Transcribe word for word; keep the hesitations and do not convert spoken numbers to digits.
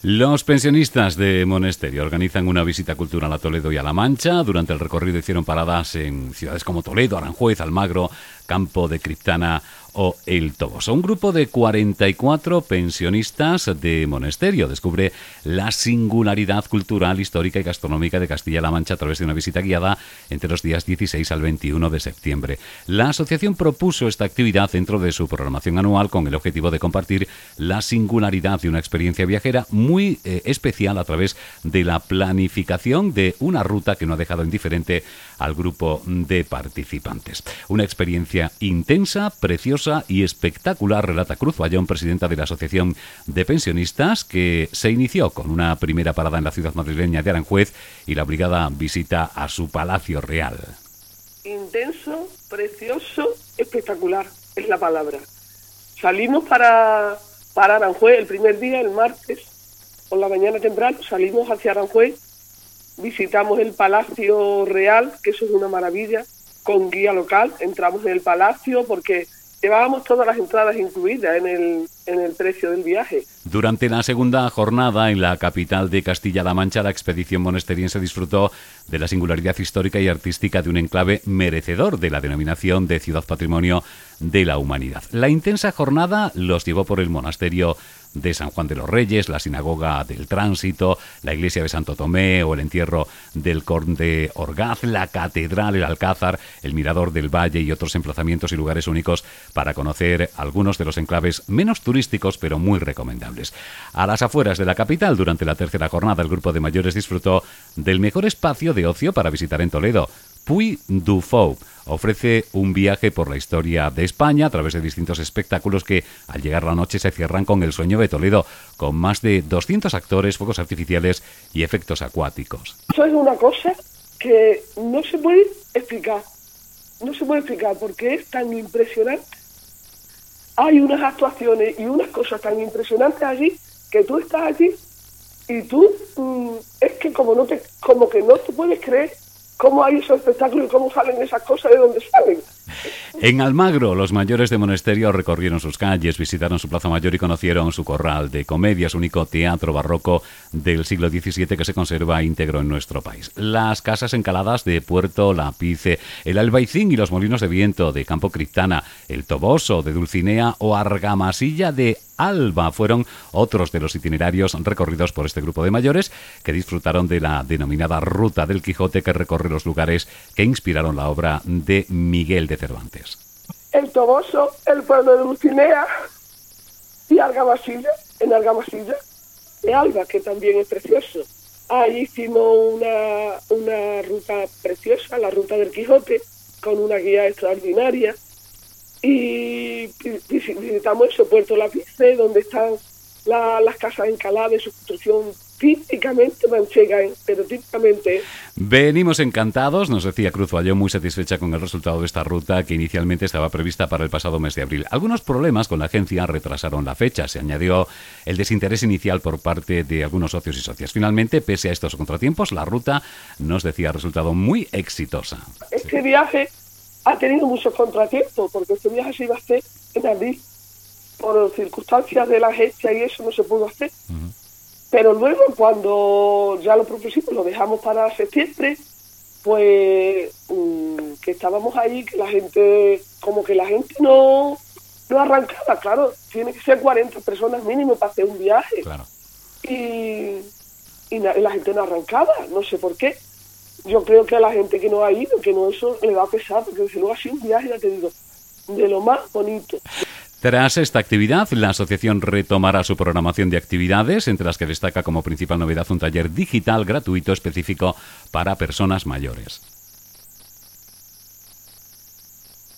Los pensionistas de Monesterio organizan una visita cultural a Toledo y a La Mancha. Durante el recorrido hicieron paradas en ciudades como Toledo, Aranjuez, Almagro, Campo de Criptana o El Toboso. Un grupo de cuarenta y cuatro pensionistas de Monesterio descubre la singularidad cultural, histórica y gastronómica de Castilla-La Mancha a través de una visita guiada entre los días dieciséis al veintiuno de septiembre. La asociación propuso esta actividad dentro de su programación anual con el objetivo de compartir la singularidad de una experiencia viajera muy eh, especial a través de la planificación de una ruta que no ha dejado indiferente al grupo de participantes. Una experiencia intensa, preciosa y espectacular, relata Cruz Bayón, presidenta de la Asociación de Pensionistas, que se inició con una primera parada en la ciudad madrileña de Aranjuez y la obligada visita a su Palacio Real. Intenso, precioso, espectacular, es la palabra. Salimos para, para Aranjuez el primer día, el martes, por la mañana temprano, salimos hacia Aranjuez, visitamos el Palacio Real, que eso es una maravilla, con guía local, entramos en el palacio porque llevábamos todas las entradas incluidas en el, en el precio del viaje. Durante la segunda jornada en la capital de Castilla-La Mancha, la expedición monesteriense disfrutó de la singularidad histórica y artística de un enclave merecedor de la denominación de Ciudad Patrimonio de la Humanidad. La intensa jornada los llevó por el monasterio de San Juan de los Reyes, la sinagoga del Tránsito, la iglesia de Santo Tomé o el entierro del conde Orgaz, la catedral, el Alcázar, el mirador del Valle y otros emplazamientos y lugares únicos para conocer algunos de los enclaves menos turísticos pero muy recomendables. A las afueras de la capital, durante la tercera jornada, el grupo de mayores disfrutó del mejor espacio de ocio para visitar en Toledo. Puy du Fou ofrece un viaje por la historia de España a través de distintos espectáculos que al llegar la noche se cierran con el sueño de Toledo, con más de doscientos actores, fuegos artificiales y efectos acuáticos. Eso es una cosa que no se puede explicar, no se puede explicar porque es tan impresionante. Hay unas actuaciones y unas cosas tan impresionantes allí que tú estás allí y tú mmm, es que como no te, como que no te puedes creer cómo hay esos espectáculos y cómo salen esas cosas, de dónde salen. En Almagro, los mayores de Monesterio recorrieron sus calles, visitaron su plaza mayor y conocieron su corral de comedias, único teatro barroco del siglo diecisiete que se conserva íntegro en nuestro país. Las casas encaladas de Puerto Lapice, el Albaicín y los molinos de viento de Campo Criptana, el Toboso de Dulcinea o Argamasilla de Alba fueron otros de los itinerarios recorridos por este grupo de mayores que disfrutaron de la denominada Ruta del Quijote, que recorre los lugares que inspiraron la obra de Miguel de Cervantes. El Toboso, el pueblo de Dulcinea y Argamasilla, en Argamasilla de Alba, que también es precioso. Ahí hicimos una, una ruta preciosa, la Ruta del Quijote, con una guía extraordinaria. Y visitamos ese Puerto Lapice, donde están la, las casas encaladas de su construcción típicamente manchega, pero típicamente. Venimos encantados, nos decía Cruz Bayón, muy satisfecha con el resultado de esta ruta que inicialmente estaba prevista para el pasado mes de abril. Algunos problemas con la agencia retrasaron la fecha. Se añadió el desinterés inicial por parte de algunos socios y socias. Finalmente, pese a estos contratiempos, la ruta, nos decía, ha resultado muy exitosa. Este viaje ha tenido muchos contratiempos, porque este viaje se iba a hacer en abril. Por circunstancias de la agencia y eso no se pudo hacer. Uh-huh. Pero luego, cuando ya lo propusimos, lo dejamos para septiembre, pues mmm, que estábamos ahí, que la gente, como que la gente no, no arrancaba, claro, tiene que ser cuarenta personas mínimo para hacer un viaje. Claro. Y, y la, la gente no arrancaba, no sé por qué. Yo creo que a la gente que no ha ido, que no eso le va a pesar, porque desde luego ha sido un viaje, ya te digo, de lo más bonito. Tras esta actividad, la asociación retomará su programación de actividades, entre las que destaca como principal novedad un taller digital gratuito específico para personas mayores.